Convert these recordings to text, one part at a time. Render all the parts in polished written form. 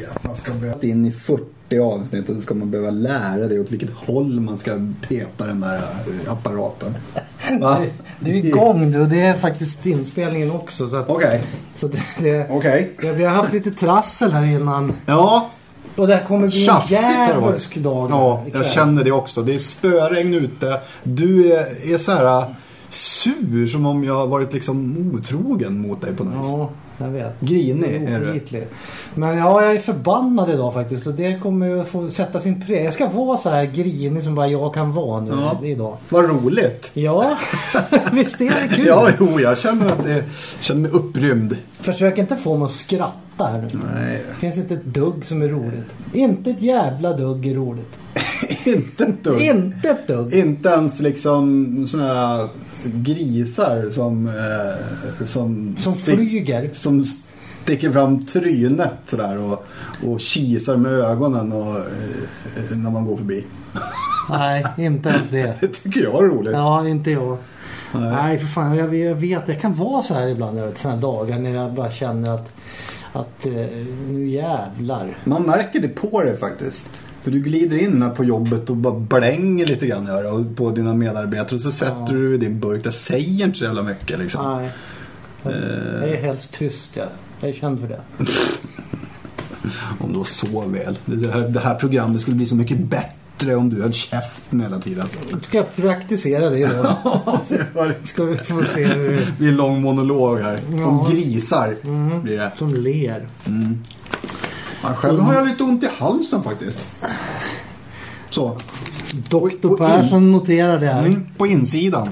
Man ska behöva in i 40 avsnitt och så ska man behöva lära dig åt vilket håll man ska peta den där apparaten. Va? Du är igång du, och det är faktiskt inspelningen också. Okej. Vi har haft lite trassel här innan. Ja. Och det här kommer bli en jävulsk dag. Ja, jag känner det också. Det är spöregn ute. Du är så här sur, som om jag har varit liksom otrogen mot dig på något vis. Ja, jag vet. Grinig är du. Men ja, jag är förbannad idag faktiskt. Och det kommer att få sätta sin prägel. Jag ska vara så här grinig som bara jag kan vara nu idag. Vad roligt. Ja, visst är det kul. Ja, jag känner mig upprymd. Försök inte få mig att skratta här nu. Nej. Det finns inte ett dugg som är roligt. Inte ett jävla dugg är roligt. Inte ett dugg. Inte ett dugg. Inte ens liksom såna här grisar som flyger. Som sticker fram trynet sådär och kisar med ögonen och när man går förbi. Nej, inte ens det. Det tycker jag är roligt. Ja, inte jag. Nej, för fan, jag vet, jag kan vara så här ibland, såna här dagar när jag bara känner att nu jävlar. Man märker det på det faktiskt. För du glider in här på jobbet och bara blänger lite grann på dina medarbetare och så sätter du i din burk. Det säger inte så jävla mycket liksom. Nej. Jag är helst tyst, jag är känd för det. Om det var så väl. Det här programmet skulle bli så mycket bättre om du höll käften hela tiden. Ska jag praktisera det idag? Ska vi få se hur det blir en lång monolog här. Om grisar blir det. Som ler. Själv har jag lite ont i halsen faktiskt. Så. Dr. Persson noterar det här. På insidan.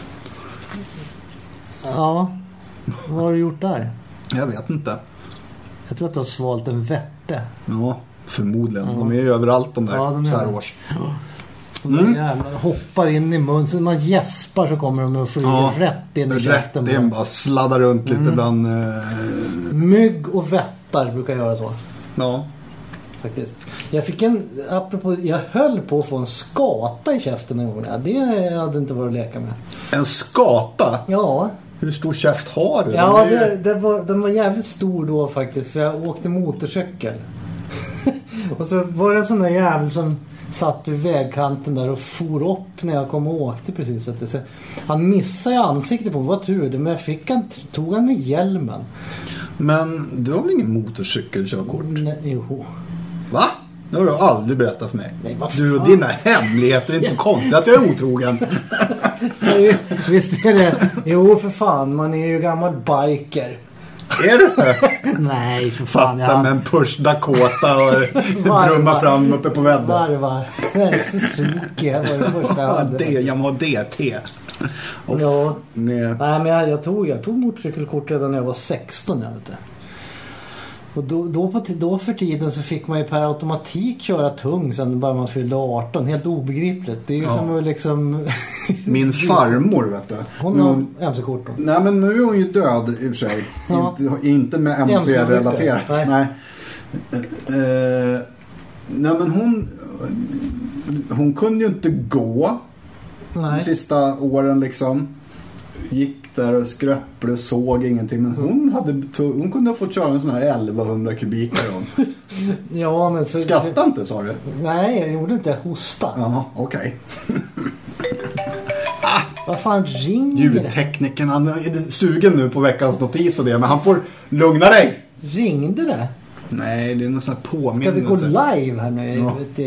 Ja. Vad har du gjort där? Jag vet inte. Jag tror att du har svalt en vätte. Ja, förmodligen. De är ju överallt de där så här års. Hoppar in i mun. Så när man gäspar så kommer de och flyger rätt in i käften. Rätt in, bara sladdar runt lite bland... Mygg och vättar brukar göra så. Ja. Faktiskt. Jag höll på att få en skata i käften en gång. Det hade inte varit att leka med. En skata? Ja. Hur stor käft har du? Ja, den var jävligt stor då faktiskt. För jag åkte motorcykel. Och så var det en sån där jävel som satt vid vägkanten där och for upp när jag kom och åkte precis. Så han missade ansiktet på mig, vad tur det. Men tog han med hjälmen. Men du har väl ingen motorcykelkörkort? Nej, jo. Va? Det har du aldrig berättat för mig. Nej, vad du och fan? dina hemligheter är inte så konstigt att jag är otrogen. Nej, visst är det. Jo, för fan, man är ju gammal biker. Är du? Nej, för fan. Satta med en Push Dakota och brumma fram uppe på vädden. Varvar. Suzuki var det första jag hade. Jag må DT. Ja. Nej, men jag tog motorcykelkort redan när jag var 16, jag vet inte. Och då för tiden så fick man ju per automatik köra tung sen bara man fyllde 18. Helt obegripligt. Det är ju som liksom... Min farmor, vet du. Hon har MC-kort då. Nej, men nu är hon ju död i och för sig. Inte med MC-relaterat. Nej. Nej, men hon kunde ju inte gå de sista åren liksom. Gick där och skröpplade, såg ingenting. Men hon kunde ha fått köra en sån här 1100 kubikar. Ja, men så... Skratta inte, sa du? Nej, jag gjorde inte hosta. Jaha, okej. Vad fan ringer ljudtekniken, han är stugen nu på veckans notis och det. Men han får lugna dig. Ringde det? Nej, det är någon sån här påminnelse. Ska vi gå live här nu?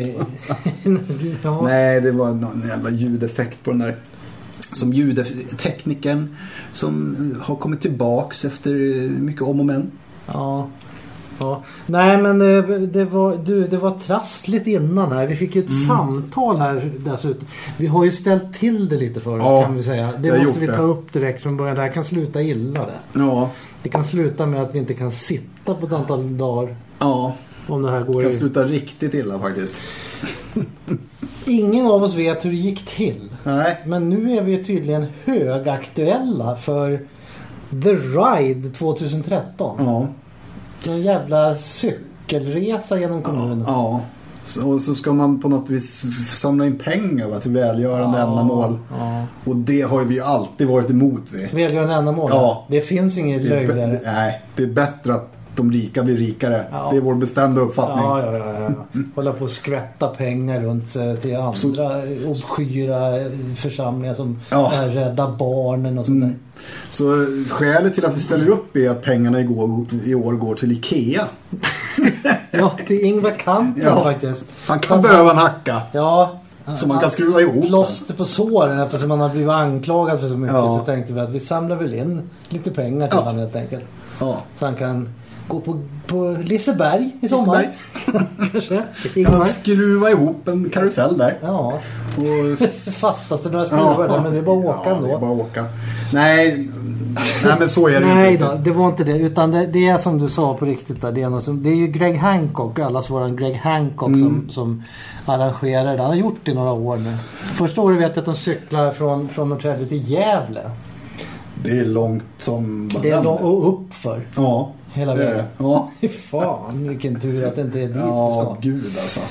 Ja. Nej, det var någon jävla ljudeffekt på den där. Som ljudtekniken som har kommit tillbaks efter mycket om och men. Ja. Nej, men det var trassligt innan här. Vi fick ju ett samtal här dessutom. Vi har ju ställt till det lite för oss, kan vi säga. Det måste vi ta upp direkt från början. Det här kan sluta illa det. Ja. Det kan sluta med att vi inte kan sitta på ett antal dagar. Ja. Om det här går. Det kan sluta riktigt illa faktiskt. Ingen av oss vet hur det gick till. Nej. Men nu är vi tydligen högaktuella för The Ride 2013. Ja. En jävla cykelresa genom kommunen. Ja. Och så ska man på något vis samla in pengar till välgörande ändamål. Ja. Och det har vi ju alltid varit emot. Välgörande ändamål? Ja. Det finns ingen löjligare. Nej, det är bättre att de rika blir rikare. Ja. Det är vår bestämda uppfattning. Ja. Hålla på att skvätta pengar runt sig till andra obskyra församlingar som är Rädda Barnen och sånt där. Så skälet till att vi ställer upp är att pengarna i år går till Ikea. Ja, till Ingvar Kamprad faktiskt. Han kan behöva en hacka. Ja. Så man kan skruva ihop. Plåster på såren eftersom man har blivit anklagad för så mycket. Så tänkte vi att vi samlar väl in lite pengar till honom helt enkelt. Ja. Så han kan gå på Liseberg i sommar. Kanske. Kan skruva ihop en karusell där. Ja. Och fattas det några skruvar där, men det är bara att åka ändå. Det är bara att åka. Nej, men så är det Nej inte. Nej då, det var inte det. Utan det är som du sa på riktigt där. Det är ju Greg Hancock, allas våran Greg Hancock som arrangerar det. Han har gjort det i några år nu. Första året vet jag att de cyklar från Norrtälje till Gävle. Det är långt som... Det är långt och uppför. Ja. Hela vägen. Ja. Fan, vilken tur att det inte är dit ja, gud alltså.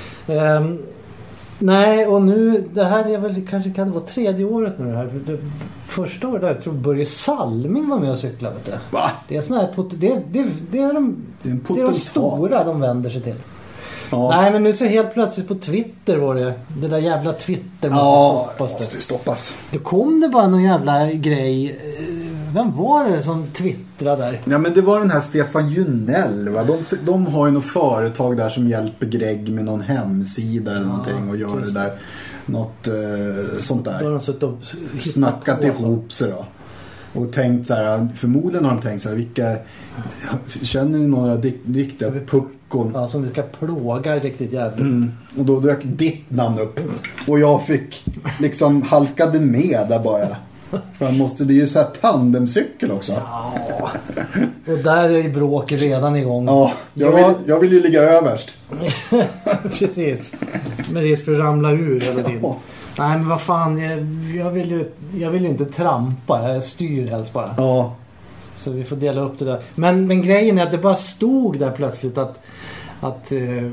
Nej, och nu, det här är väl, kanske kan det vara 3:e året nu det här. Första året där, jag tror Börje Salming var med och cyklade, vet du. Va? Det är sån här, det är de stora de vänder sig till. Ja. Nej, men nu så helt plötsligt på Twitter var det där jävla Twitter måste stoppas. Då kom det bara någon jävla grej. Vem var det som twittrade där? Ja, men det var den här Stefan Junell, va? De har ju något företag där som hjälper Greg med någon hemsida eller någonting och gör det där. Något sånt där. Då har de suttit och snackat ihop sig då. Och tänkt så här, förmodligen har de tänkt så här, vilka känner ni några riktiga puckon? Ja, som vi ska plåga riktigt jävligt. Och då dök ditt namn upp. Och jag fick liksom halkade med där bara. För det är ju så här tandemcykel också. Ja. Och där är bråket redan igång. Ja, jag vill ju ligga överst. Precis. Med risk för att ramla ur hela tiden. Ja. Nej, men vad fan, jag vill ju inte trampa. Jag styr helst bara. Ja. Så vi får dela upp det där. Men grejen är att det bara stod där plötsligt att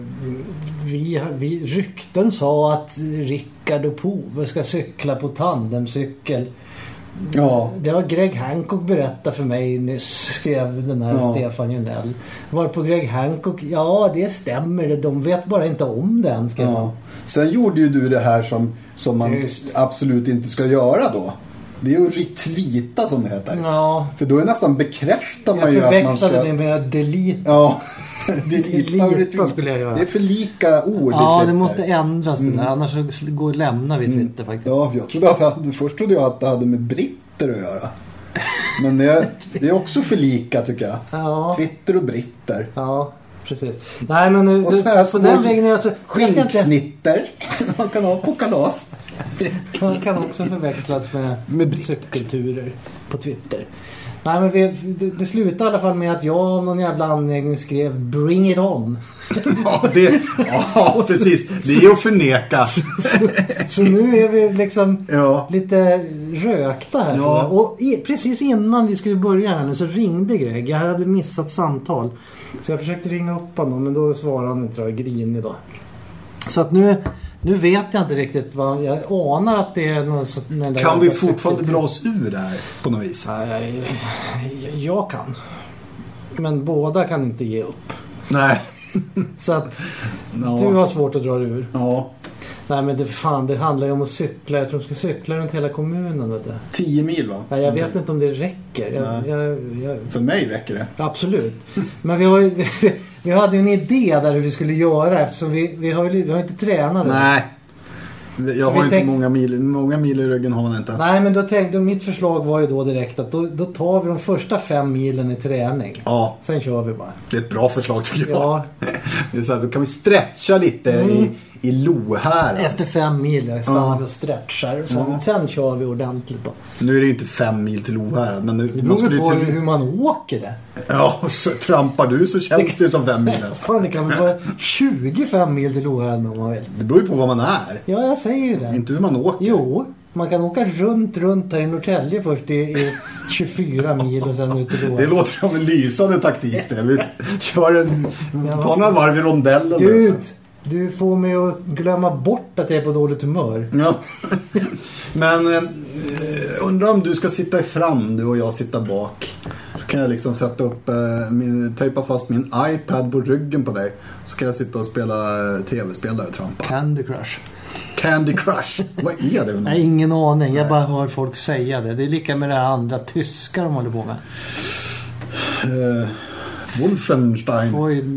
vi rykten sa att Rickard och Pove ska cykla på tandemcykel. Ja. Det har Greg Hancock berättat för mig nyss, skrev den här Stefan Junell. Var på Greg Hancock, ja det stämmer, de vet bara inte om det än. Sen gjorde ju du det här som man absolut inte ska göra då. Det är ju retweeta som det heter. Ja. För då är nästan bekräftar man ju att man ska... Jag förväxlade det med delete. Ja. delete skulle jag göra. Det är för lika ord. Ja, det måste ändras det där. Annars går att lämna vid Twitter faktiskt. Ja, jag trodde först trodde jag att det hade med britter att göra. Men det är också för lika tycker jag. Ja. Twitter och britter. Ja, precis. Nej, men och så här på den vägen är alltså skinksnitter. Man kan ha på kalas. Man kan också förväxlas med cykelturer på Twitter. Nej, men det slutade i alla fall med att jag av någon jävla anledning skrev Bring it on. Ja, precis. Det är att förneka. Så nu är vi liksom lite rökta här. Ja. Och precis innan vi skulle börja här nu så ringde Greg. Jag hade missat samtal. Så jag försökte ringa upp honom, men då svarade han inte, grin idag. Så att nu vet jag inte riktigt vad jag anar att det är något. Kan vi fortfarande dra oss ur det här på något vis? Jag kan. Men båda kan inte ge upp. Nej. Så att du har svårt att dra ur. Ja. Nej, men det handlar ju om att cykla. Jag tror de ska cykla runt hela kommunen, vet du. 10 mil, va? Nej, jag vet inte om det räcker. För mig räcker det. Absolut. Men vi hade ju en idé där hur vi skulle göra, eftersom vi har inte tränat. Nej. Jag har inte många mil i ryggen har man inte. Nej, men då mitt förslag var ju då direkt att då tar vi de första 5 milen i träning. Ja. Sen kör vi bara. Det är ett bra förslag tycker jag. Ja. Det är så här, då kan vi stretcha lite i Lohärad. Efter 5 mil stannar vi och stretchar. Sen kör vi ordentligt då. Nu är det ju inte 5 mil till Lohärad. Men det beror på hur man åker det. Ja, så trampar du så känns det som 5 mil. Fan, det kan väl vara 25 mil till Lohärad om man vill. Det beror ju på vad man är. Ja, jag säger ju det. Inte hur man åker. Jo, man kan åka runt här i Norrtälje först i 24 mil och sen ut till Lohärad. Det låter som en lysande taktik. Vi kör ta några varv i rondellen. Gud, du får mig att glömma bort att jag är på dåligt humör. Ja. Men undrar om du ska sitta i fram, du och jag sitta bak. kan jag liksom sätta upp tejpa fast min iPad på ryggen på dig. Så kan jag sitta och spela tv-spel där och trampa. Candy Crush. Vad är det? Nej, ingen aning. Jag bara hör folk säga det. Det är lika med det här andra tyskar de håller på med. Wolfenstein.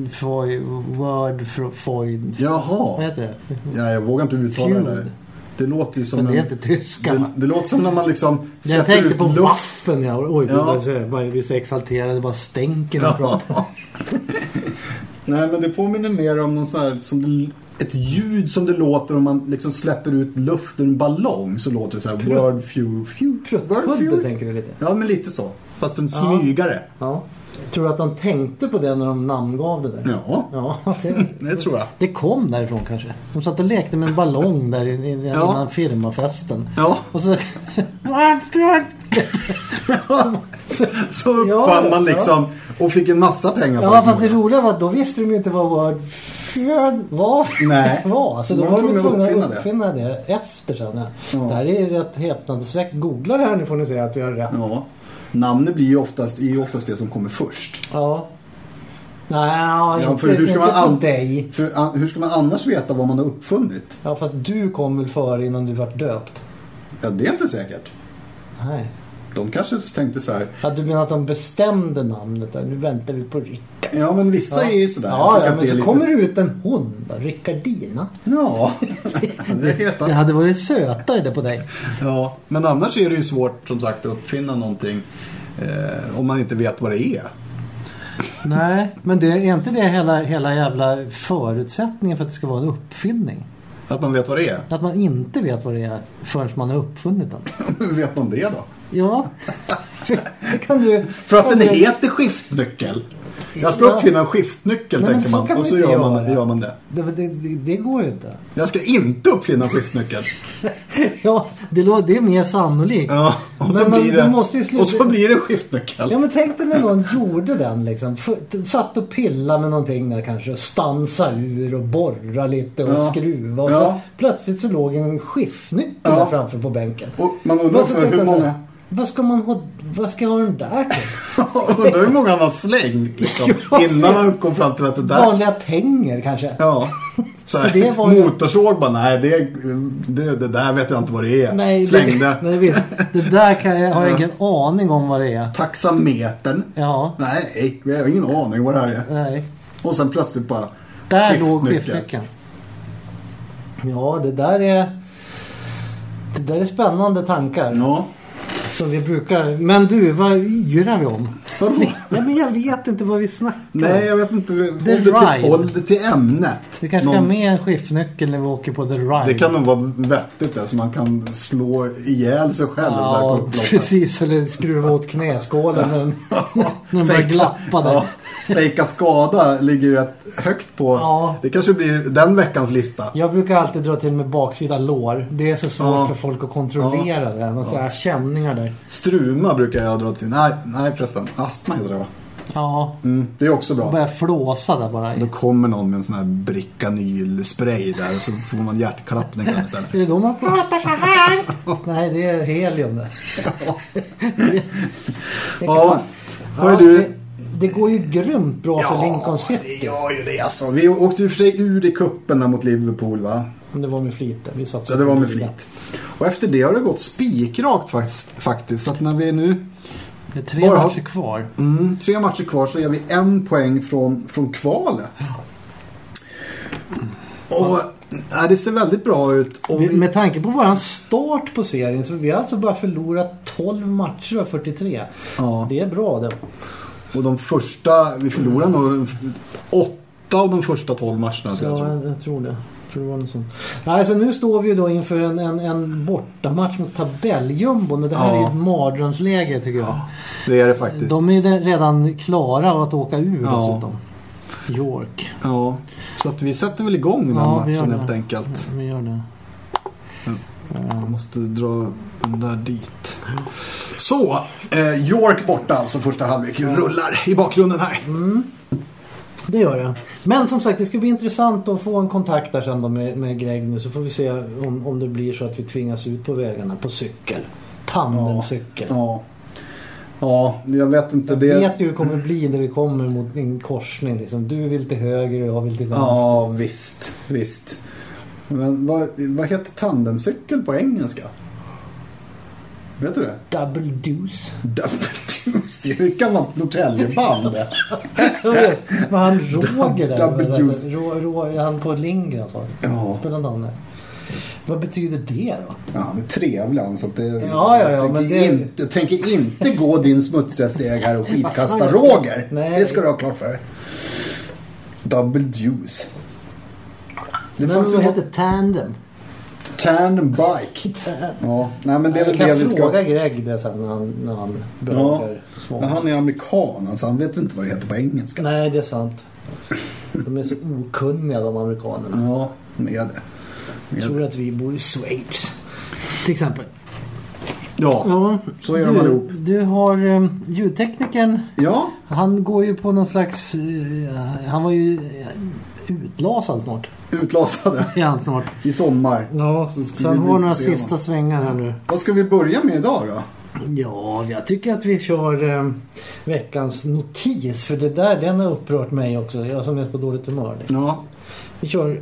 Word. Jaha. Vad heter det? Ja, jag vågar inte uttala det. Det låter ju som det är inte tyska. Det låter som när man liksom jag tänkte på waffen. Ja. Oj, vi är så exalterade. Det bara stänker när pratar. Nej, men det påminner mer om någon så här, ett ljud som det låter om man liksom släpper ut luft ur en ballong, så låter det så här word few. Tänker du lite? Ja, men lite så. Fast en smygare. Ja. Tror du att de tänkte på det när de namngav det där? Ja, det tror jag. Det kom därifrån kanske. De satt och lekte med en ballong där innan firmafesten. Ja. Och så... så uppfann man liksom och fick en massa pengar. Ja, fast det roliga var att då visste de ju inte vad Nej. var. Så då var de tvungna att uppfinna det efter sen. Ja. Det här är rätt häpnadsväckande. Googla det här nu får ni se att vi har rätt. Ja. Namnet blir ju oftast det som kommer först. Ja. Nej, inte hur ska man annars veta vad man har uppfunnit? Ja, fast du kom väl före innan du var döpt? Ja, det är inte säkert. Nej. De kanske tänkte så här. Ja, du menar att de bestämde namnet där? Nu väntar vi på Rickard. Ja, men vissa är ju sådär. Ja, men så kommer det ut en hund då, Rickardina. Ja, det hade varit sötare det på dig. Ja, men annars är det ju svårt som sagt att uppfinna någonting om man inte vet vad det är. Nej, men det är inte det hela jävla förutsättningen för att det ska vara en uppfinning. Att man vet vad det är? Att man inte vet vad det är förrän man har uppfunnit den. Hur vet man det då? Ja, kan du... För att den heter skiftnyckel. Jag ska uppfinna en skiftnyckel, tänker man. Och så gör man det. Det går ju inte. Jag ska inte uppfinna en skiftnyckel. Ja, det är mer sannolikt. Ja, och så blir det en skiftnyckel. Ja, men tänk dig när någon gjorde den liksom. Satt och pilla med någonting där kanske. Stansa ur och borra lite och skruva. Och så plötsligt så låg en skiftnyckel där framför på bänken. Och man undrar hur många... Vad ska jag ha den där till? Undrar hur många han har slängt liksom, innan han kom fram till att det där... Vanliga tänger kanske. Ja. Så här, det var motorsåg bara, nej det där vet jag inte vad det är. Nej, slängde. Det där kan jag ha ingen aning om vad det är. Taxametern. Ja. Nej, jag har ingen aning vad det här är. Nej. Och sen plötsligt bara... Där låg skiftnyckeln. Ja, det där är spännande tankar. Ja. Som vi brukar... Men du, vad yrar vi om? Ja, men jag vet inte vad vi snackar. Nej, jag vet inte. Håll det till ämnet. Vi kanske ska ha med en skiftnyckel när vi åker på The Ride. Det kan nog vara vettigt där, så man kan slå ihjäl sig själv där på upploppet. Precis, eller skruva åt knäskålen när den börjar glappa där. Ja, fejka skada ligger rätt högt på. Ja. Det kanske blir den veckans lista. Jag brukar alltid dra till med baksida lår. Det är så svårt för folk att kontrollera det. Man säger känningar där. Struma brukar jag dra till. Nej förresten. Astma heter det, va? Ja. Det är också bra. Börjar flåsa där bara. Då kommer någon med en sån här Bricanyl-spray där och så får man hjärtklappning istället. Är det då man pratar så här? Nej, det är helium där. Det går ju grymt bra för Lincoln City. Det gör ju det alltså. Vi åkte ju för sig ur i cupen mot Liverpool, va? Det var med flit. Ja, det var med flit. Och efter det har det gått spikrakt faktiskt. Så att när vi nu... Det är 3 matcher kvar. 3 matcher kvar, så är vi 1 poäng från kvalet. Och det ser väldigt bra ut. Och med tanke på våran start på serien så vi har alltså bara förlorat 12 matcher av 43. Ja. Det är bra det. Och de första, vi förlorade nog 8 av de första 12 matcherna. Jag tror det. Det var något sånt. Alltså nu står vi ju då inför en bortamatch mot tabelljumbon, och det här är ett mardrömsläge tycker jag. Det är det faktiskt. De är redan klara att åka ur dessutom. York. Ja, så att vi sätter väl igång den matchen helt enkelt. Vi gör det. Jag måste dra den där dit. Så, York borta alltså, första halvlek rullar i bakgrunden här. Det gör det. Men som sagt, det ska bli intressant att få en kontakt där sen då med Greg nu, så får vi se om det blir så att vi tvingas ut på vägarna på cykel. Tandemcykel. Ja. Ja, jag vet inte. Jag vet ju hur det kommer bli när vi kommer mot en korsning. Liksom. Du vill till höger och jag vill till vänster. Ja, visst. Men vad heter tandemcykel på engelska? Vet du det? Double deuce. Det är ett gammalt Norrtäljeband. Men han Roger där. Double deuce. Han på Lindgren så. Ja. Spelade han där. Vad betyder det då? Ja, han är trevlig. Så att det, jag tänker inte gå din smutsiga steg här och skitkasta Roger. Nej. Det ska du ha klart för dig. Double deuce. Men vad heter tandem? Tandem bike. Ja, nej, men det är väl det vi ska... fråga Greg det sen när han börjar små. Men han är amerikan, alltså han vet inte vad det heter på engelska. Nej, det är sant. De är så okunniga, de amerikanerna. Ja, med det. Jag tror att vi bor i Schweiz till exempel. Ja, så är de allihop. Du har ljudteknikern. Ja. Han går ju på någon slags... han var ju utlasad snart. Utlasade? Ja, snart. I sommar. Ja, så han har några sista svängar här nu. Vad ska vi börja med idag då? Ja, jag tycker att vi kör veckans notis. För den har upprört mig också. Jag som är på dåligt humör. Ja. Vi kör...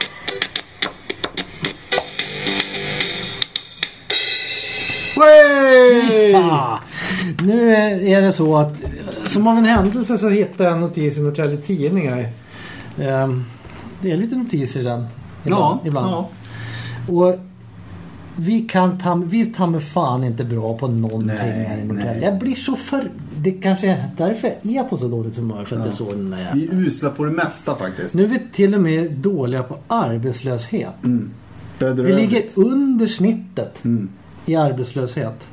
Ja. Nu är det så att som av en händelse så hittade jag en notis i Norrtälje tidningar. Det är lite notiser i den ibland. Ja. Och vi tar med fan inte bra på någonting här i Norrtälje. Jag blir så det kanske är därför jag är på så dåligt humör för att jag såg den där. Vi är usla på det mesta faktiskt. Nu är vi till och med dåliga på arbetslöshet. Vi ligger under snittet i arbetslöshet.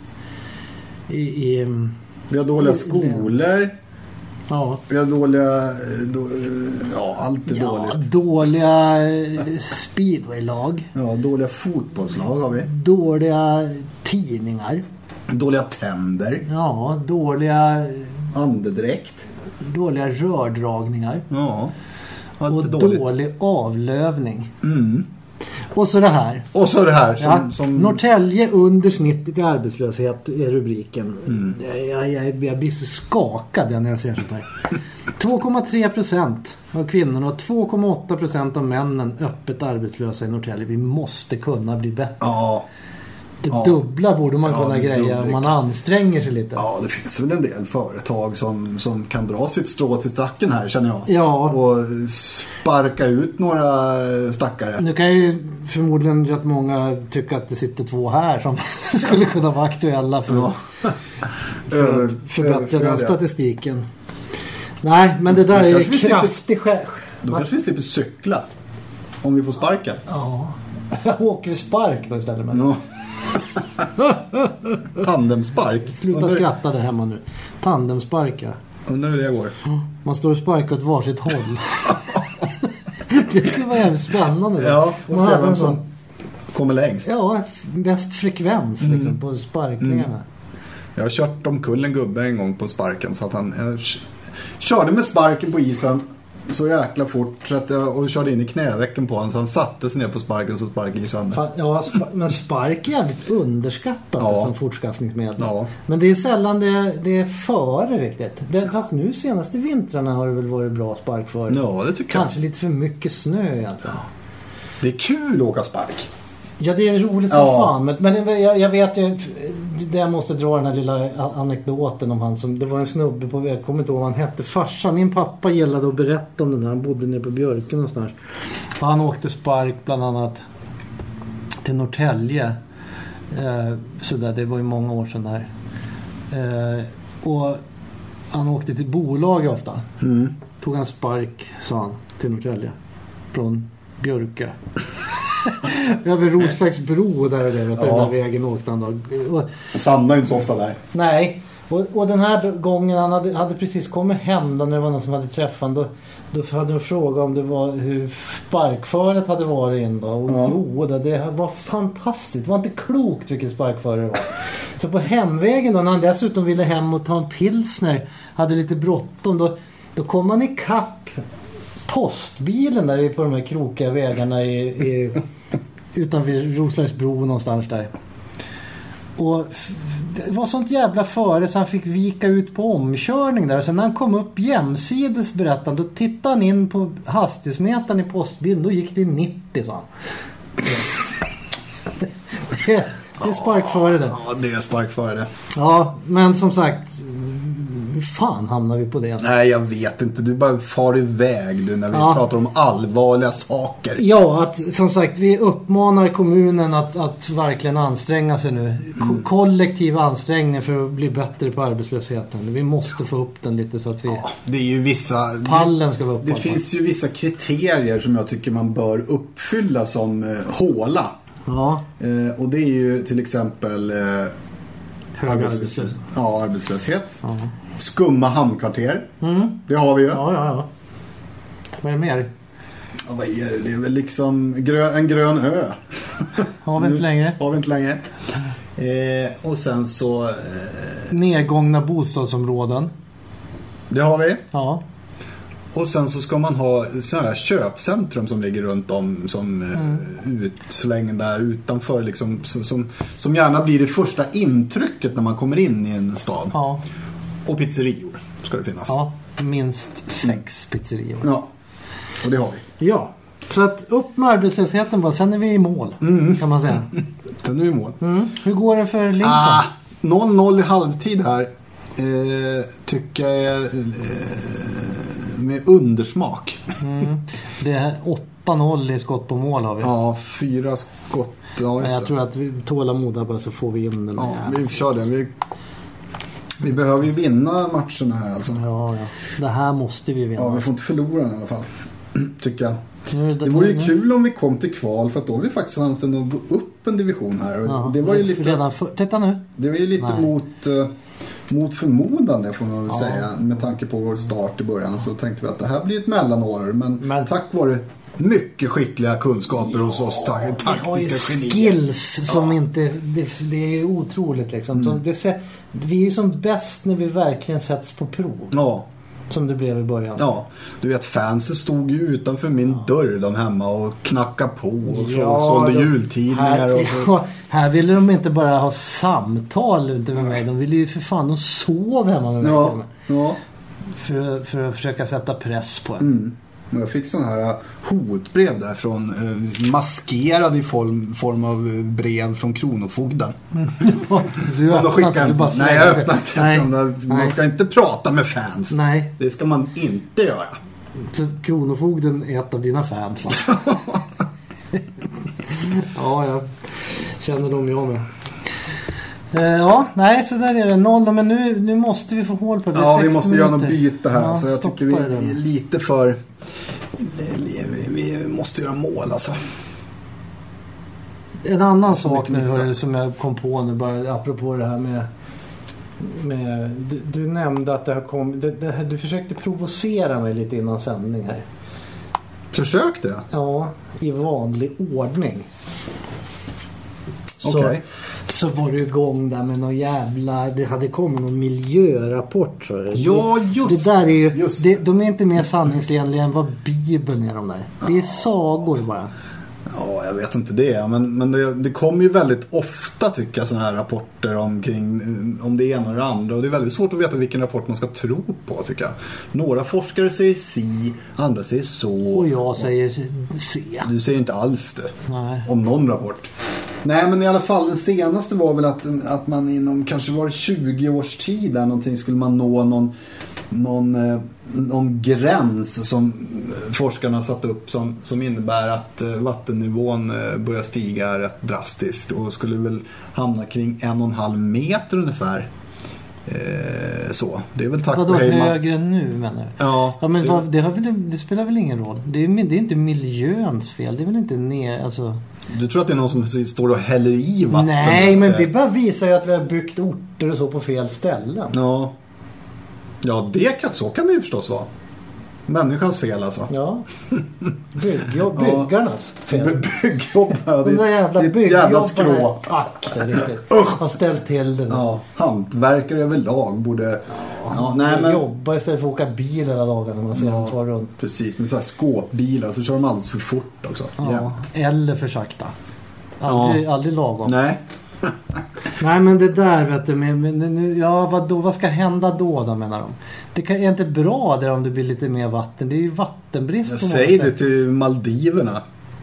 Vi har dåliga skolor. Ja. Vi har dåliga... allt är dåligt. Dåliga speedwaylag. Ja, dåliga fotbollslag har vi. Dåliga tidningar. Dåliga tänder. Ja, dåliga... andedräkt. Dåliga rördragningar. Ja. Och dålig avlövning. Och så det här. Som... Norrtälje under snittet i arbetslöshet är rubriken. Jag blir så skakad när jag ser sånt här. 2,3% av kvinnorna och 2,8% av männen öppet arbetslösa i Norrtälje. Vi måste kunna bli bättre. Ja. Det dubbla borde man kunna greja om man anstränger sig lite. Ja, det finns väl en del företag som kan dra sitt strå till stacken här, känner jag. Ja. Och sparka ut några stackare. Nu kan ju förmodligen rätt många tycka att det sitter 2 här som skulle kunna vara aktuella för att förbättra den statistiken. Nej, men det där är kraftig Då kanske vi slipper cykla om vi får sparka. Ja. Åker vi spark då istället med. Ja. Tandemspark. Sluta skratta där hemma nu. Tandemspark, ja. Undrar hur det går. Man står och sparkar åt varsitt håll. Det skulle vara jävligt spännande. Ja, och se vem som kommer längst. Ja, bäst frekvens liksom, på sparkningarna. Jag har kört omkull en gubbe en gång på sparken. Så att jag körde med sparken på isen så jäkla fort så att och körde in i knävecken på honom så han satte sig ner på sparken så sparken gick sönder. Ja, men spark är jävligt underskattat som fortskaffningsmedel. Ja. Men det är sällan det är före riktigt. Fast nu senaste vintrarna har det väl varit bra spark för. Ja, det tycker jag. Kanske lite för mycket snö egentligen. Ja. Det är kul att åka spark. Ja, det är roligt som fan. Men jag vet ju, jag måste dra den här lilla anekdoten om han som, det var en snubbe på, jag kommer inte ihåg vad han hette, farsa. Min pappa gillade att berätta om den här, han bodde nere på Björken någonstans. Och han åkte spark bland annat till Norrtälje. Så där, det var ju många år sedan där. Och han åkte till bolag ofta. Tog han spark, sa han, till Norrtälje. Från Björke. Över Roslagsbro där och det, den där vägen åkte han då. Sanna ju inte så ofta där. Nej, och den här gången han hade precis kommit hem då, när det var någon som hade träffat då hade de frågat om det var hur sparkföret hade varit in då. Och det var fantastiskt. Det var inte klokt vilket sparkföre det var. Så på hemvägen då, när han dessutom ville hem och ta en pilsner, hade lite bråttom, då kom han i kapp postbilen där på de här krokiga vägarna utanför Roslagsbro någonstans där. Och det var sånt jävla före så han fick vika ut på omkörning där. Och sen när han kom upp jämsides berättande, då tittade han in på hastighetsmätaren i postbilen. Då gick det 90, sa han. Det är spark före det. Ja, det är spark före det. Ja, men som sagt, hur fan hamnar vi på det? Nej, jag vet inte. Du bara far iväg du när vi pratar om allvarliga saker. Ja, att som sagt, vi uppmanar kommunen att verkligen anstränga sig nu. Kollektiv ansträngning för att bli bättre på arbetslösheten. Vi måste få upp den lite så att vi... Ja, det är ju vissa... Pallen ska vara upp. Det finns ju vissa kriterier som jag tycker man bör uppfylla som håla. Ja. Och det är ju till exempel hög arbetslöshet. Ja, arbetslöshet. Ja. Skumma hamnkvarter. Det har vi ju. Ja. Vad är det mer? Ja, vad är det? Det är väl liksom en grön ö. Har vi inte längre. Har vi inte längre. Och sen så... nedgångna bostadsområden. Det har vi. Ja. Och sen så ska man ha sådana här köpcentrum som ligger runt om som utslängda utanför liksom, som gärna blir det första intrycket när man kommer in i en stad. Ja. Och pizzerior ska det finnas. Ja, minst 6 pizzerior. Ja, och det har vi. Ja, så att upp med arbetslösheten bara, sen är vi i mål kan man säga. Sen är vi i mål. Hur går det för Lincoln? 0-0 i halvtid här. Tycker jag är med undersmak. Det är 8-0 i skott på mål har vi. Ja, 4 skott. Ja, men jag tror att vi tålamoda bara så får vi in den. Ja, vi kör det. Vi behöver ju vinna matcherna här alltså. Ja. Det här måste vi vinna. Ja, vi får inte förlora den i alla fall. Tycker jag. Det vore ju kul om vi kom till kval, för att då har vi faktiskt chansen att gå upp en division här. Och det var ju lite... Titta nu. Det var ju lite mot förmodan, får man väl säga, med tanke på vår start i början. Så tänkte vi att det här blir ett mellanår, men tack vare mycket skickliga kunskaper hos oss, taktiska genier. Skills som inte, det är otroligt liksom. Vi är ju som bäst när vi verkligen sätts på prov. Ja. Som det blev i början. Ja, du vet, fansen stod ju utanför min dörr de hemma och knackade på och sålde jultidningar. Här ville de inte bara ha samtal ute med mig. De ville ju för fan, de sov hemma med mig. Ja. För att försöka sätta press på en. Jag fick sån här hotbrev där från maskerad i form av brev från Kronofogden. Som de skickade. Nej, jag öppnade inte. Man ska inte prata med fans. Nej. Det ska man inte göra. Så Kronofogden är ett av dina fans. Ja, jag känner dem jag med. Så där är det 0, men nu måste vi få hål på det. Ja, vi måste göra något byte här. Så jag tycker vi är lite för... Vi måste göra mål alltså. En annan sak nu som jag kom på nu, bara apropå det här med du nämnde att det har kommit, du försökte provocera mig lite innan sändning här. Försökte jag? Ja, i vanlig ordning. Okej. Så var det igång där med någon jävla... Det hade kommit någon miljörapport. Så. Ja, just det. Där är ju, de är inte mer sanningsenliga än vad Bibeln är de där. Det är sagor bara. Ja, jag vet inte det. Men det kommer ju väldigt ofta, tycker jag, såna här rapporter om det ena och det andra. Och det är väldigt svårt att veta vilken rapport man ska tro på, tycker jag. Några forskare säger si, andra säger så. Och jag säger se. Du säger inte alls det. Nej. Om någon rapport. Nej, men i alla fall den senaste var väl att man inom kanske var 20 års tid där någonting skulle man nå någon gräns som forskarna satt upp som innebär att vattennivån börjar stiga rätt drastiskt och skulle väl hamna kring 1,5 meter ungefär. Så. Det är väl tack vare högre nu, menar du? Ja, men det spelar väl ingen roll. Det är inte miljöns fel. Det är väl inte alltså... Du tror att det är någon som står och häller i vatten? Nej, men det bara visar ju att vi har byggt orter och så på fel ställen. Ja, så kan det ju förstås vara. Människans fel alltså. Ja. Byggarnas fel. Byggjobbarna. De där jävla skrå. Har ställt till det. Ja, hantverkare överlag borde... jobba istället för att åka bil hela dagen när man ser dem fara runt. Precis, med så här skåpbilar så kör de alldeles för fort också. Ja, eller för sakta. Aldrig lagom. Nej. Nej, men det där vet du, vad ska hända då menar de? Det är inte bra där om det blir lite mer vatten. Det är ju vattenbrist. Jag säger det till Maldiverna.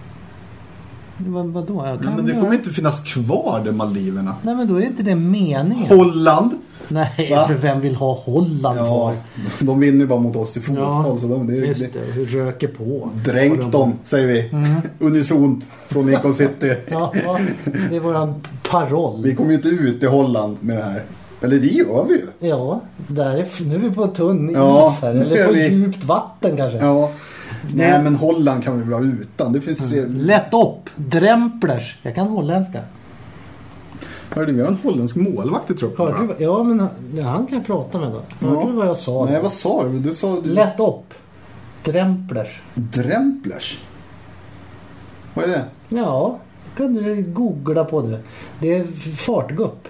Vadå? Nej, men det kommer inte finnas kvar de Maldiverna. Nej, men då är inte det meningen. Holland. Nej, för vem vill ha Holland kvar? De vinner ju bara mot oss i fotboll. Så det röker på. Dränk dem, säger vi. Unisont från Lincoln City. Ja, det är våran paroll. Vi kommer ju inte ut i Holland med det här. Eller det gör vi ju. Ja, nu är vi på tunn is här. Eller på djupt vatten kanske. Ja. Nej, men Holland kan vi väl ha utan. Det finns lätt upp. Dremplers. Jag kan holländska. Hörde vi har en holländsk målvakt i truppen. Ja, men han kan prata med då. Hörde du vad jag sa? Nej, vad sa du? Lätt upp. Dremplers. Dremplers? Vad är det? Ja, kan du googla på det. Det är fartgupp.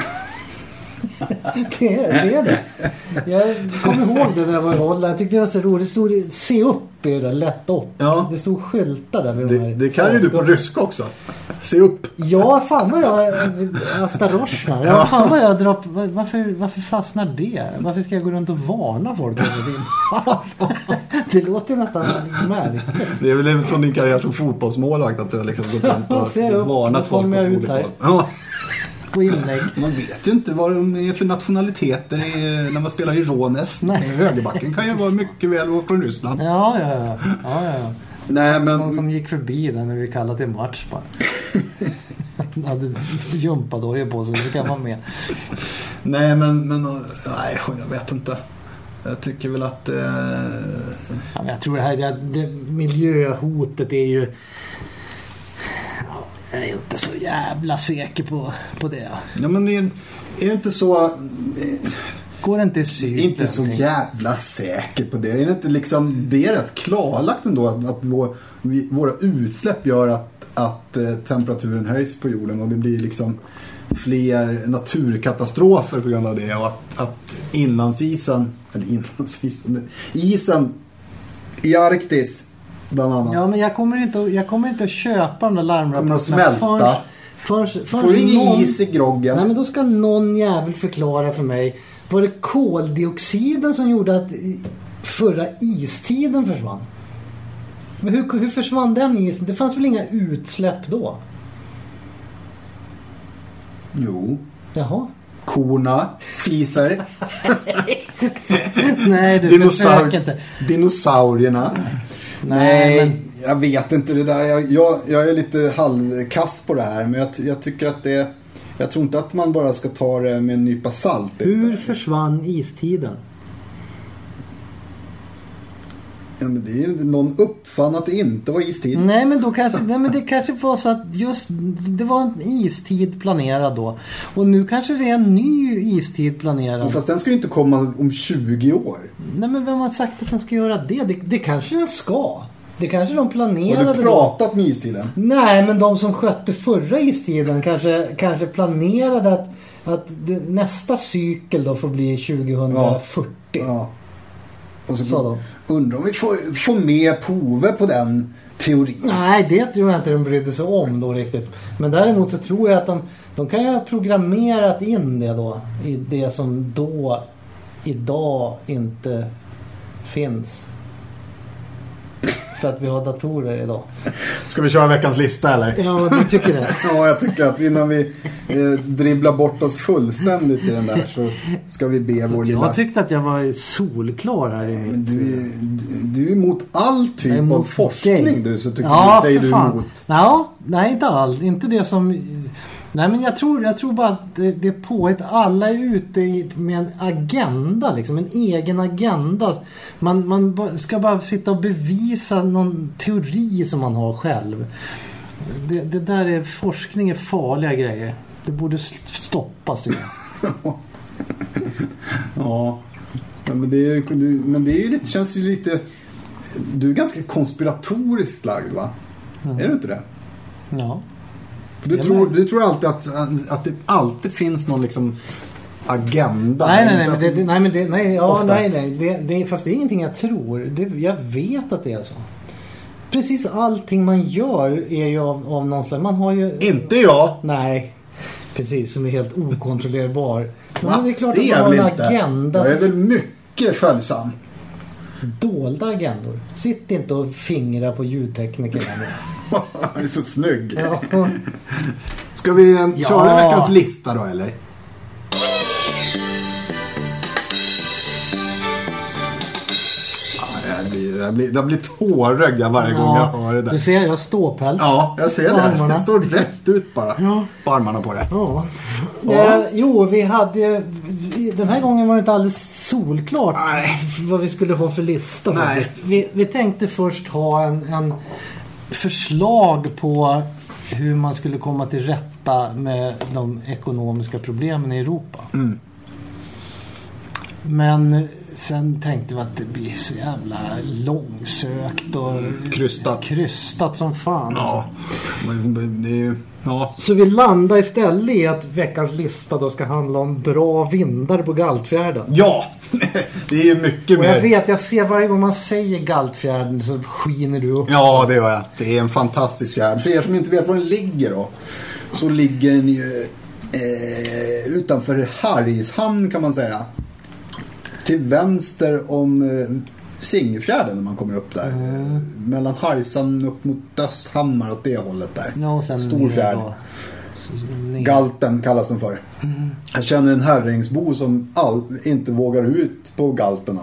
det är det. Jag kommer ihåg det när jag var i Holland. Jag tyckte det var så roligt. Det stod se upp i det, lätt upp. Ja. Det stod skyltar där vid det kan ju du på ryska också. Se upp. Ja, fan vad jag Astaroshna. Ja, fan vad jag drar. Varför fastnar det? Varför ska jag gå runt och varna folk? Det låter nästan märkligt. Det är väl från din karriär som fotbollsmålvakt att du har liksom gått runt och varnat folk på olika håll. Ja. Inlägg. Man vet ju inte vad de är för nationaliteter när man spelar i Rånes. Högerbacken kan ju vara mycket väl vara från Ryssland. Ja. Nej, men någon som gick förbi där när vi kallade till match bara. Hade jumpadojor på sig, det kan vara med. Nej, men nej, jag vet inte. Jag tycker väl att ja, men jag tror det här miljöhotet är ju. Jag är inte så jävla säker på det. Ja, men är det inte så. Går det inte i syd? Inte så jävla säker på det. Är det inte liksom. Det är rätt klarlagt ändå att våra utsläpp gör att temperaturen höjs på jorden. Och det blir liksom fler naturkatastrofer på grund av det. Och att isen i Arktis bland annat. Ja, men jag kommer inte att köpa de där larmrapporterna. Smälta. Får du ingen is i groggen? Nej, men då ska någon jävel förklara för mig. Var det koldioxiden som gjorde att förra istiden försvann? Men hur försvann den isen? Det fanns väl inga utsläpp då? Jo. Jaha. Korna, fiser. Nej, du försöker inte. Dinosaurierna. Nej, men jag vet inte det där. Jag är lite halvkass på det här. Men jag tycker att jag tror inte att man bara ska ta det med en nypa salt. Hur försvann istiden? Ja, men det är någon uppfann att det inte var istid. Nej, men det kanske var så att just det var en istid planerad då. Och nu kanske det är en ny istid planerad. Men fast den ska ju inte komma om 20 år. Nej, men vem har sagt att den ska göra det? Det kanske den ska. Det kanske de planerade. Har du pratat med istiden? Nej, men de som skötte förra istiden kanske planerade att nästa cykel då får bli 2040. Ja. Och så undrar om vi får mer prover på den teorin. Nej, det tror jag inte de brydde sig om då riktigt. Men däremot så tror jag att de kan ju ha programmerat in det då i det som då idag inte finns. För att vi har datorer idag. Ska vi köra veckans lista eller? Ja, du tycker det. Ja, jag tycker att innan vi dribblar bort oss fullständigt i den där så ska vi be vår lilla. Jag tyckte att jag var solklar här i mitt. Du är emot all typ av forskning du, så säger du emot. Ja, nej inte all. Inte det som. Nej, men jag tror bara att det är på att alla är ute med en agenda liksom, en egen agenda. Man ska bara sitta och bevisa någon teori som man har själv. Det där är forskning är farliga grejer. Det borde stoppas tycker jag. Ja. Men det är ju lite, känns ju lite. Du är ganska konspiratoriskt lagd, va? Är du inte det? Ja. Du tror alltid att det alltid finns någon liksom agenda. Nej, fast det är ingenting jag tror. Jag vet att det är så. Precis allting man gör är ju av någon slags. Man har ju. Inte jag. Nej. Precis, som är helt okontrollerbar. Men det är klart det att man har en inte. agenda. Jag är väl mycket följsam. Dolda agendor. Sitt inte och fingra på ljudteknikerna nu. Han är så snygg. Ja. Ska vi köra veckans lista då, eller? Jag blir tårögd varje gång jag hör det där. Du ser, jag har ståpäls. Ja, jag ser det. Armarna. Det står rätt ut bara. På armarna på det. Ja. Vi hade... Den här gången var det inte alldeles solklart vad vi skulle ha för lista. Vi tänkte först ha en förslag på hur man skulle komma till rätta med de ekonomiska problemen i Europa. Mm. Men sen tänkte vi att det blir så jävla långsökt och krystat som fan. Ja. Så vi landar istället i att veckans lista då ska handla om bra vindar på Galtfjärden. Ja, det är ju mycket mer. Jag ser varje gång man säger Galtfjärden så skiner du upp. Ja, det gör jag. Det är en fantastisk fjärd. För er som inte vet var den ligger då, så ligger den ju utanför Hargshamn kan man säga. Till vänster om Singefjärden när man kommer upp där. Mellan Hargshamn upp mot Östhammar åt det hållet där. Ja, Storfjärd. Galten kallas den för. Jag känner en herringsbo som inte vågar ut på Galten.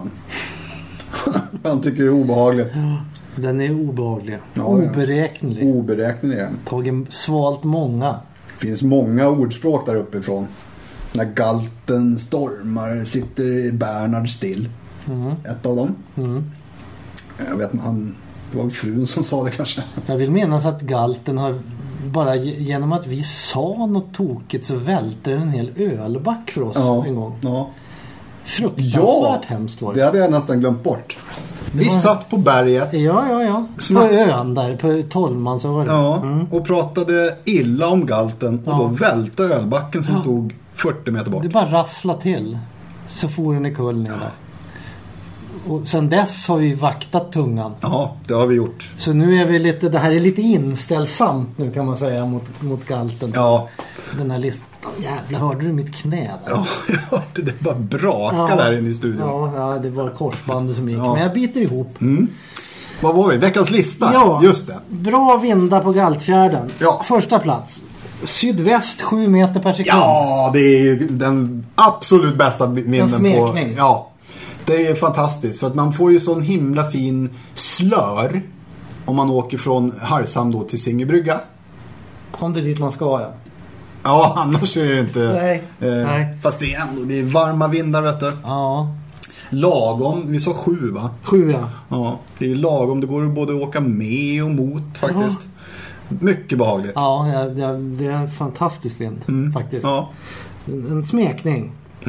Han tycker det är obehagligt. Ja, den är obehaglig. Ja, oberäknelig. Oberäknelig är den. Tagit svalt många. Det finns många ordspråk där uppifrån. När galten stormar sitter Bernhard still. Ett av dem. Jag vet inte, det var frun som sa det kanske. Jag vill minnas att galten har bara genom att vi sa något tokigt så välter en hel ölback för oss en gång. Ja. Fruktansvärt hemskt var det. Det hade jag nästan glömt bort. Vi satt på berget. Ja. På ön där, på Tolman så var det. Ja, och pratade illa om galten. Och då välte ölbacken som stod 40 meter bort. Det bara rassla till. Så får den i kull ner där. Och sen dess har vi vaktat tungan. Ja, det har vi gjort. Så nu är vi det här är lite inställsamt nu kan man säga mot galten. Ja. Den här listan. Jävla, hörde du mitt knä där? Ja, jag hörde det bara braka där inne i studion. Ja, det var korsbandet som gick. Men jag biter ihop. Vad var vi? Veckans lista? Ja, just det. Bra vindar på Galtfjärden. Ja. Första plats. Sydväst 7 meter per sekund. Ja, det är ju den absolut bästa vinden en smekning. På. Ja, det är fantastiskt. För att man får ju sån himla fin slör om man åker från Hargshamn då till Singebrygga. Om det är dit man ska, ja. Ja, annars är det inte. Nej. Fast det är varma vindar, vet du. Ja. Lagom, vi sa 7 va? 7, ja. Ja, det är lagom. Det går både att åka med och mot faktiskt. Ja. Mycket behagligt. Ja, det är en fantastisk vind faktiskt. Ja. En smekning.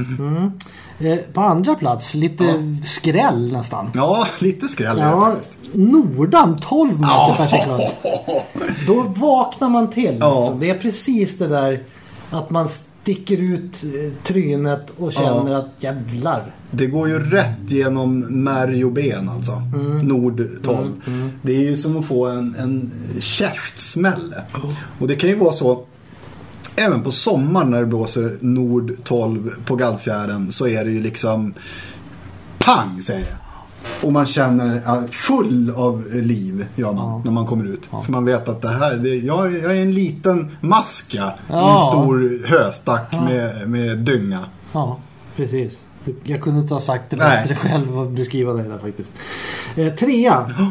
På andra plats, lite skräll nästan. Ja, lite skräll faktiskt. Nordan 12 meter per sekund. Då vaknar man till. Liksom. Det är precis det där att man sticker ut trynet och känner att jävlar. Det går ju rätt genom märg och ben alltså. Nord 12. Det är ju som att få en käftsmäll. Och det kan ju vara så även på sommaren när det blåser Nord 12 på Galtfjärden så är det ju liksom pang säger jag. Och man känner full av liv gör man när man kommer ut. För man vet att det här, jag är en liten maska i en stor höstack med dynga. Ja, precis. Jag kunde inte ha sagt det bättre själv och beskriva det där faktiskt. 3.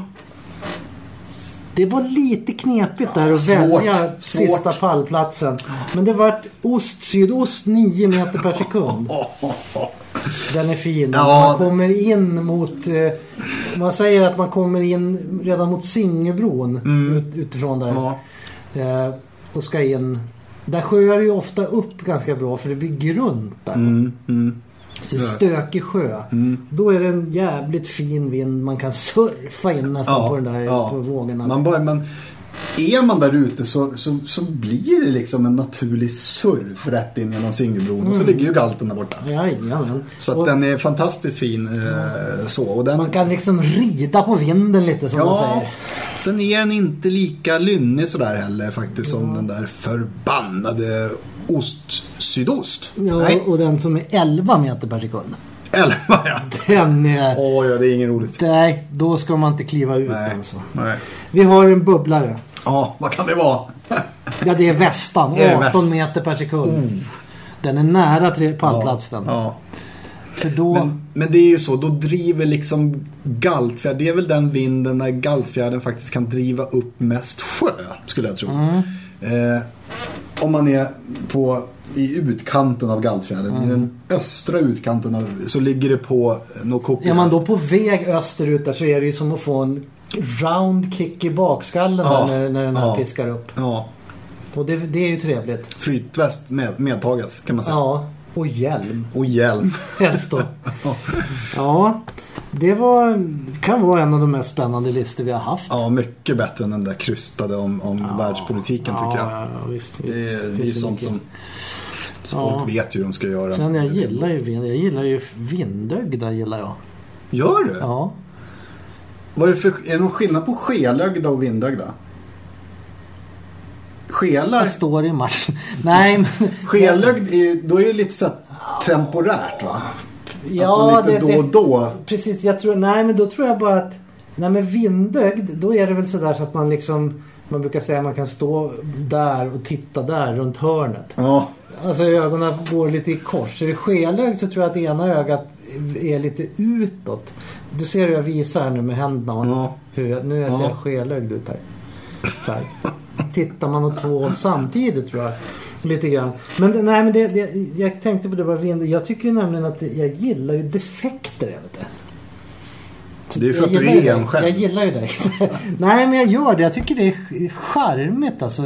Det var lite knepigt där att välja sista pallplatsen. Men det var sydost 9 meter per sekund. Den är fin. Man kommer in mot... Man säger att man kommer in redan mot Singebron utifrån där. Och ska in... Där sjöar ju ofta upp ganska bra för det blir grunt där. Så stökig sjö. Då är det en jävligt fin vind. Man kan surfa in nästan på den där på vågorna. Men är man där ute så blir det liksom en naturlig surf rätt in genom Singebron. Och så ligger ju galten där borta. Jajamän. Så att den är fantastiskt fin så. Och den... Man kan liksom rida på vinden lite som man säger. Sen är den inte lika lynnig sådär heller faktiskt som den där förbannade sydost. Ja, nej. Och den som är 11 meter per sekund. 11, ja. Den är... ja, det är ingen roligt. Nej, då ska man inte kliva ut alltså. Nej. Vi har en bubblare. Ja, vad kan det vara? Ja, det är Vestan. 18 meter per sekund. Den är nära pallplatsen. Ja. För då... men det är ju så, då driver liksom galtfjärd. Det är väl den vinden när galtfjärden faktiskt kan driva upp mest sjö, skulle jag tro. Om man är i utkanten av galtfjärden, i den östra utkanten så ligger det på något. Är man då på väg österut där, så är det ju som att få en round kick i bakskallen när den här piskar upp. Ja. Och det är ju trevligt. Flytväst medtagas, kan man säga. Ja, och hjälm. Helst då. Ja, det kan vara en av de mest spännande listor vi har haft. Ja, mycket bättre än den där krystade om världspolitiken, tycker jag. Ja, visst. Det är ju sånt som folk vet ju hur de ska göra. Sen jag gillar ju vindögda, gillar jag. Gör du? Ja. Är det någon skillnad på skelögda och vindögda? Skelar... Jag står i match. Nej, men... Skelögd, då är det lite så temporärt, va? Ja, lite då och då. Precis, men då tror jag bara att... Nej, men vindögd, då är det väl sådär så att man liksom... Man brukar säga att man kan stå där och titta där runt hörnet. Ja. Alltså ögonen går lite i kors. Är det skelögd så tror jag att ena ögat är lite utåt. Du ser hur jag visar här nu med händerna. Ja. Nu jag ser skelögd ut här. Så här. Tittar man åt två samtidigt, tror jag. Lite grann. Men jag tänkte på det bara vind. Jag tycker ju nämligen att jag gillar ju defekter, jag vet det. Det är för att du är en själv. Jag gillar ju det. Nej, men jag gör det. Jag tycker det är charmigt, alltså.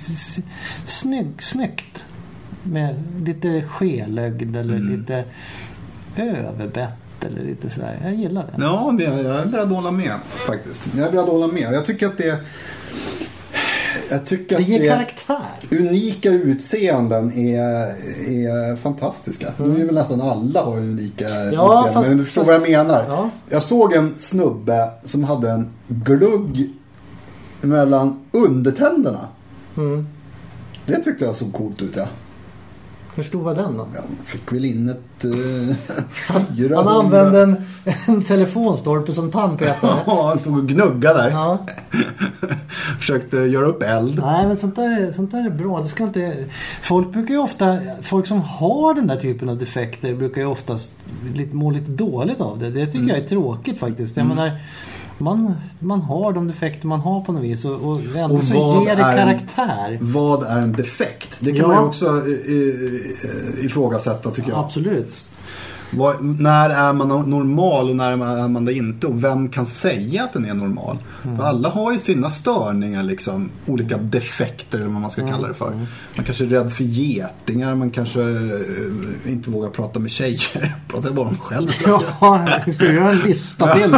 Snyggt. Med lite skelögd eller lite överbett eller lite sådär. Jag gillar det. Ja, jag är beredd att hålla med faktiskt. Jag tycker att det ger karaktär. Unika utseenden är fantastiska. Nu är väl nästan alla har unika utseenden. Men du förstår vad jag menar. Ja. Jag såg en snubbe som hade en glugg mellan undertänderna. Det tyckte jag såg coolt ut, ja. Hur stor var den då? Ja, fick väl in ett 400. Han använde en telefonstolpe som tandpetare. Ja, han stod och gnuggade där. Ja. Försökte göra upp eld. Nej, men sånt där är bra. Det ska inte... Folk som har den där typen av defekter brukar ju oftast må lite dåligt av det. Det tycker jag är tråkigt faktiskt. Jag menar, man har de defekter man har på något vis och ändå så ger det karaktär. Vad är en defekt? Det kan man ju också ifrågasätta, tycker jag. Absolut. När är man normal och när är man det inte? Och vem kan säga att den är normal? För alla har ju sina störningar, liksom, olika defekter eller vad man ska kalla det för. Man kanske är rädd för getingar, man kanske inte vågar prata med tjejer. Pratar bara om själv. Ja, jag ska göra en lista till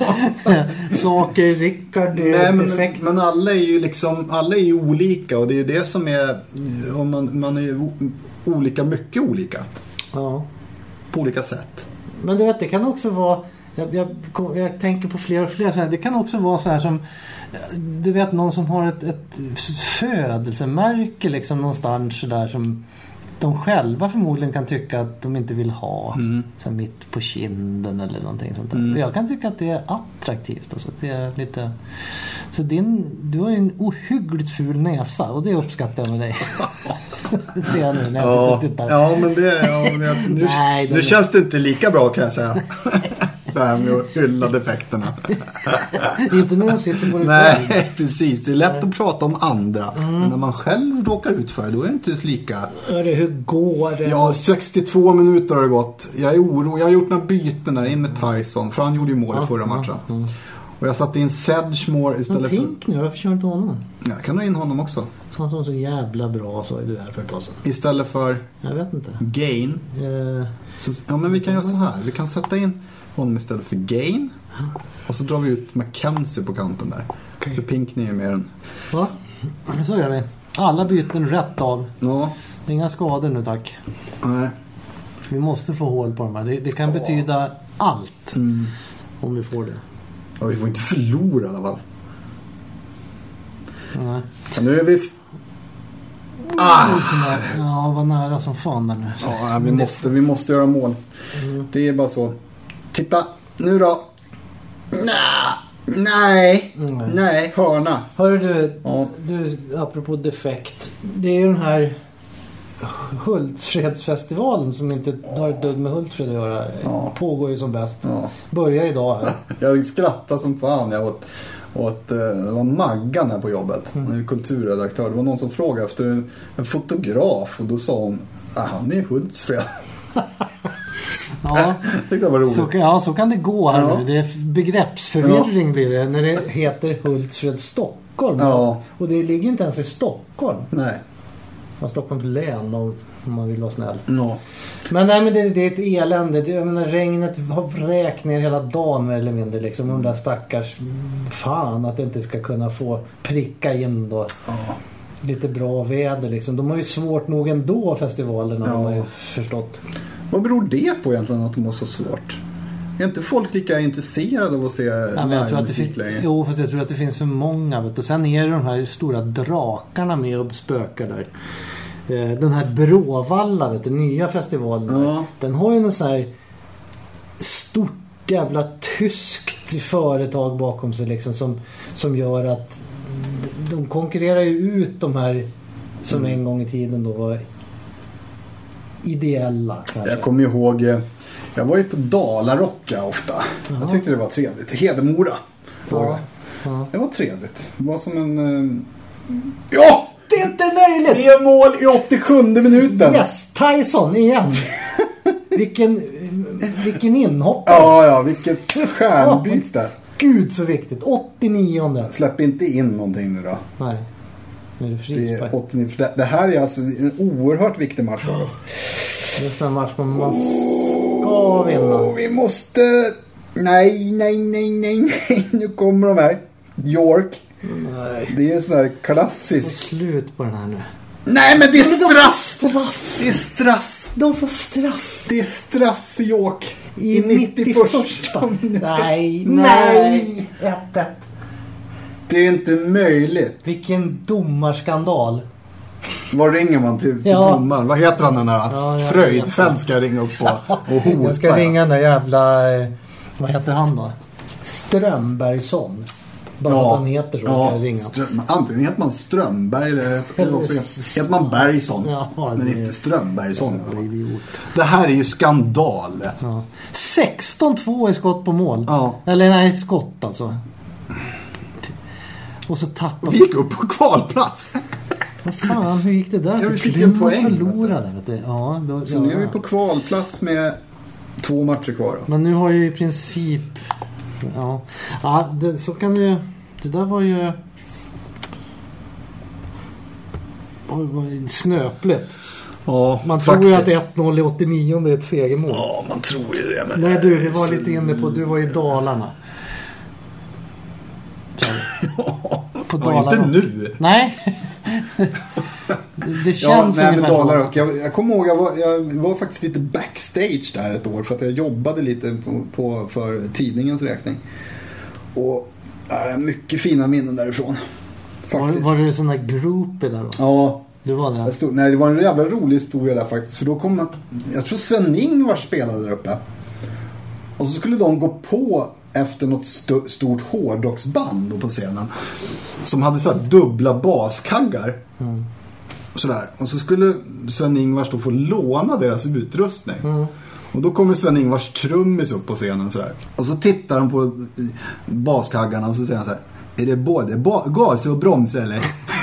saker, Rickard, defekt. Men alla är ju liksom, alla är ju olika, och det är det som är, om man är olika, mycket olika. Ja. På olika sätt. Men du vet, det kan också vara, jag tänker på fler och fler så här, det kan också vara så här som, du vet, någon som har ett födelsemärke liksom någonstans så där, som de själva förmodligen kan tycka att de inte vill ha så här, mitt på kinden eller någonting sånt där. Jag kan tycka att det är attraktivt, alltså, det är lite så du har en ohyggligt ful näsa, och det uppskattar jag med dig. Det ser jag nu när jag sitter och tittar. Ja, men nu känns det inte lika bra, kan jag säga. Det här med att hylla defekterna. Inte när de sitter på det. Nej, precis. Det är lätt att prata om andra. Men när man själv råkar ut för det, då är det inte lika. Hur går det? Ja, 62 minuter har det gått. Jag är orolig. Jag har gjort några byten där in med Tyson. För han gjorde ju mål i förra matchen. Och jag satte in Sedgemore istället för... Pink nu, varför kör inte honom? Ja, kan du in honom också. Han som så jävla bra, så är du här för ett tag sedan. Istället för... Jag vet inte. Gain. Ja, men vi kan göra så här. Vi kan sätta in honom istället för Gain. Och så drar vi ut Mackenzie på kanten där. Okay. För Pink är ju mer än... Ja, så gör vi. Alla byten rätt av. Ja. Inga skador nu, tack. Nej. Vi måste få hål på dem här. Det kan betyda allt. Om vi får det. Ja, vi får inte förlora i alla fall. Nej. Så nu är vi... Ja, vad nära som fan där nu. Ja, vi måste göra mål. Det är bara så. Titta, nu då. Nej, hörna. Hörru du, apropå defekt. Det är ju den här Hultsfredsfestivalen som inte har ett dugg med Hultsfred att göra. Pågår ju som bäst. Börjar idag här. Jag skrattade som fan. Jag åt det var Maggan här på jobbet. Han är kulturredaktör. Det var någon som frågade efter en fotograf. Och då sa hon, han är Hultsfred. Ja, tyckte det var roligt. Så kan det gå här nu. Det är begreppsförvirring blir det när det heter Hultsfred Stockholm. Och det ligger inte ens i Stockholm. Nej. Stockholms län om man vill vara snäll. Ja. Men nej, men det är ett elände. Jag menar, regnet har vräkt ner hela dagen mer eller mindre liksom. De där stackars fan att det inte ska kunna få pricka in då. Lite bra väder liksom. De har ju svårt nog ändå festivalerna har man ju förstått. Vad beror det på egentligen att de har så svårt? Är inte folk lika intresserade av att se livemusik längre? Jo, för jag tror att det finns för många. Vet du. Och sen är det de här stora drakarna med och spökar där. Den här Bråvalla, vet du, nya festivalen. Den har ju någon sån här stort jävla tyskt företag bakom sig liksom, som gör att de konkurrerar ju ut de här som en gång i tiden då var ideella kanske. Jag kommer ihåg, jag var ju på Dalarocka ofta. Jag tyckte det var trevligt. Hedemora var det. Det var trevligt. Det var som en... Ja! Det är inte möjligt! Det är mål i 87:e minuten. Yes, Tyson igen. Vilken inhoppare. Ja, vilket stjärnbyte. Gud så viktigt. 89:e. Släpp inte in någonting nu då. Nej. Nu är det frispark. 89. Det här är alltså en oerhört viktig match för oss. Det är en match man ska vinna. Vi måste... Nej. Nu kommer de här. York. Nej. Det är en sån här klassisk... Slut på den här nu. Nej, men det är straff! Det är straff. De får straff. Det är straff för York. I 91. Nej. 1-1. Det är inte möjligt. Vilken domarskandal. Var ringer man till domaren? Vad heter han den där? Fröjdfält ska ringa upp på och hota. Jag ska ringa den där jävla... Vad heter han då? Strömbergsson. Bara att han heter så. Kan jag ringa. Antingen heter man Strömberg eller också heter man Bergsson. Men inte Strömbergsson. Det här är ju skandal. 16-2 i skott på mål. Eller nej, skott alltså. Och så tappade... Vi gick upp på kvalplats. Vad fan, hur gick det där? Vi fick en poäng. Förlorade, vet du. Så nu är vi på kvalplats med 2 matcher kvar. Då. Men nu har ju i princip... så kan det... Det där var ju... snöpligt. Ja, man tror ju att 1-0 i 89 är ett segermål. Ja, man tror ju det. Men nej, vi var lite inne på... Du var i Dalarna. På Dalarna. Inte nu. Nej. Det känns med Dalarna. Jag kommer ihåg, jag var faktiskt lite backstage där ett år för att jag jobbade lite för tidningens räkning. Och mycket fina minnen därifrån. Var det sån där groupie där då? Ja. Det var det. Nej, det var en jävla rolig historia där faktiskt. För då kom jag tror Sven-Ingvar spelade där uppe. Och så skulle de gå på efter något stort hårdrocksband på scenen. Som hade så här dubbla baskaggar. Sådär. Och så skulle Sven-Ingvars då få låna deras utrustning. Och då kommer Sven-Ingvars trummis upp på scenen så här. Och så tittar han på baskaggarna och så säger han så här: är det både gas och broms eller?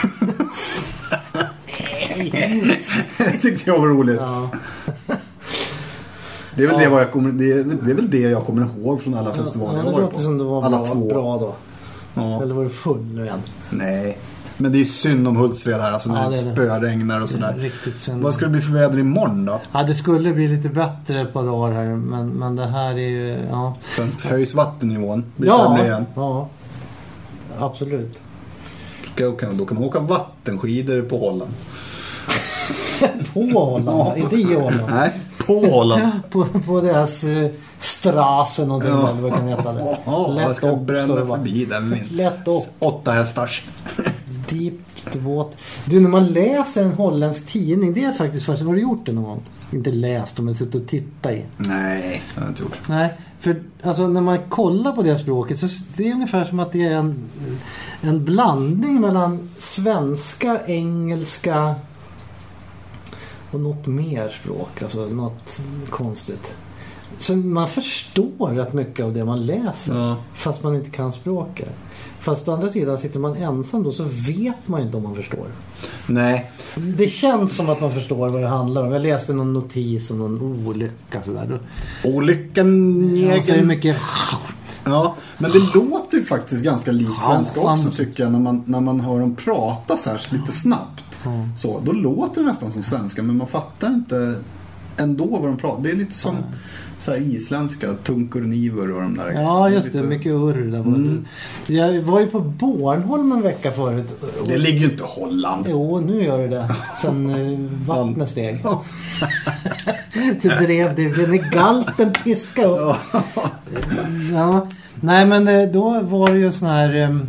Det tyckte jag var roligt. Ja. Det är väl det jag kommer ihåg från alla festivaler jag var på. Som det var alla bra då. Ja. Eller var det full nu igen? Nej. Men det är synd om Hultsfred här, alltså när det spöregnar och sådär. Vad ska det bli för väder imorgon då? Ja, det skulle bli lite bättre på dagar här, men det här är ju... Ja. Sen höjs vattennivån. Igen. Ja, absolut. Då kan man åka vattenskidor på Holland. På Holland? Ja. Inte i Holland? Nej, på Holland. på deras strasen och eller vad kan heta det. Jag ska bränna förbi den. Lätt upp. 8 hästars. Deep water. Du, när man läser en holländsk tidning, det är faktiskt fascinerande. Har du gjort det någon gång? Inte läst dem, men suttit och tittat i. Nej, det har jag inte gjort. Nej, för alltså, när man kollar på det språket så det är ungefär som att det är en blandning mellan svenska, engelska och något mer språk. Alltså något konstigt. Så man förstår rätt mycket av det man läser, fast man inte kan språket. Fast å andra sidan sitter man ensam då, så vet man inte om man förstår. Nej. Det känns som att man förstår vad det handlar om. Jag läste någon notis om någon olycka sådär. Olyckan, ja, så är det mycket... Ja, men det låter ju faktiskt ganska likt svenska också, tycker jag, när man hör dem prata så här lite snabbt. Så, då låter det nästan som svenska, men man fattar inte ändå vad de pratar. Det är lite som så här isländska, tunkurniver och de där. Ja, just det, mycket urr där. Jag var ju på Bornholm en vecka förut. Det ligger ju inte i Holland. Jo, nu gör det. Sen vattnet steg. Det drev, det blev galten piska upp. Ja. Nej, men då var det ju sån här...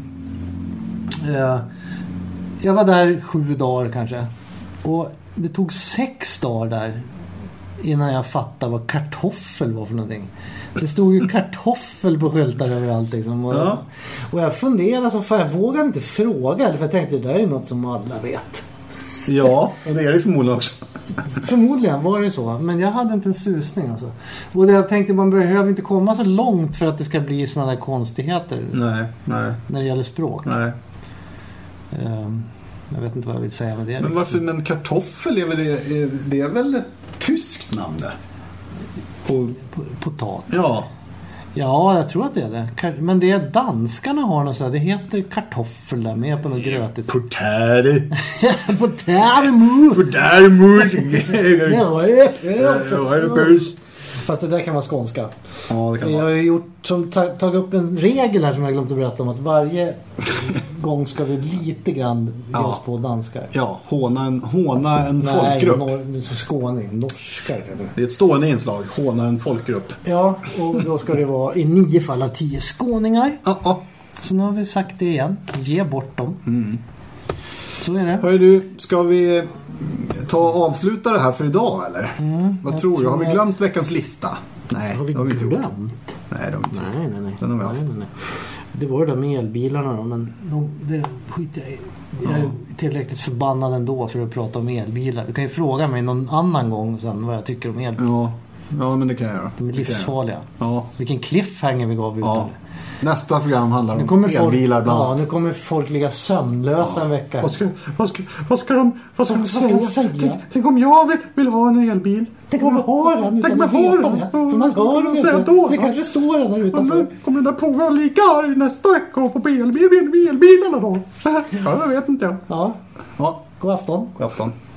jag var där 7 dagar kanske. Och det tog 6 dagar där innan jag fattade vad kartoffel var för någonting. Det stod ju kartoffel på skyltar överallt liksom. Och jag funderade så, för jag vågade inte fråga, för jag tänkte det där är något som alla vet. Ja, och det är det förmodligen också. Förmodligen var det så, men jag hade inte en susning alltså. Och jag tänkte man behöver inte komma så långt för att det ska bli såna där konstigheter. Nej. När det gäller språk. Nej. Jag vet inte vad jag vill säga med det. Men varför, men kartoffel det är väl ett tyskt namn det? Potat. Ja. Ja, jag tror att det är det. Men det är danskarna har något så här. Det heter kartoffel där med på något grötigt. Potato. Potato. Fast det där kan vara skånska. Ja, det kan jag har ju tagit upp en regel här som jag glömt att berätta om, att varje gång ska vi lite grann ge oss på danskar. Ja, håna en folkgrupp. Nej, skåning, norskar. Det är ett stående inslag, håna en folkgrupp. Ja, och då ska det vara i 9 fall av 10 skåningar. Ja. Så nu har vi sagt det igen. Ge bort dem. Så är det. Hör du, ska vi avsluta det här för idag eller? Vad tror du? Har vi glömt veckans lista? Nej, har vi inte glömt? Nej, det har vi inte gjort. Nej. Den har vi haft. Nej. Det var det där med elbilarna då, men det skiter jag i. Jag är tillräckligt förbannad ändå för att prata om elbilar. Du kan ju fråga mig någon annan gång sen vad jag tycker om elbilar. Ja, men det kan jag göra. De är livsfarliga. Ja. Vilken cliffhanger vi gav ut. Ja. Nästa program handlar om elbilar bland annat. Ja, nu kommer folk ligga sömnlösa en vecka. Vad ska de säga? Tänk om jag vill ha en elbil. Tänk om jag har den utan att veta det. För man hör dem inte. Så det kanske står den där utanför. Kommer den där prova lika arg nästa vecka på elbilarna då? Jag vet inte. Ja. God afton. God afton.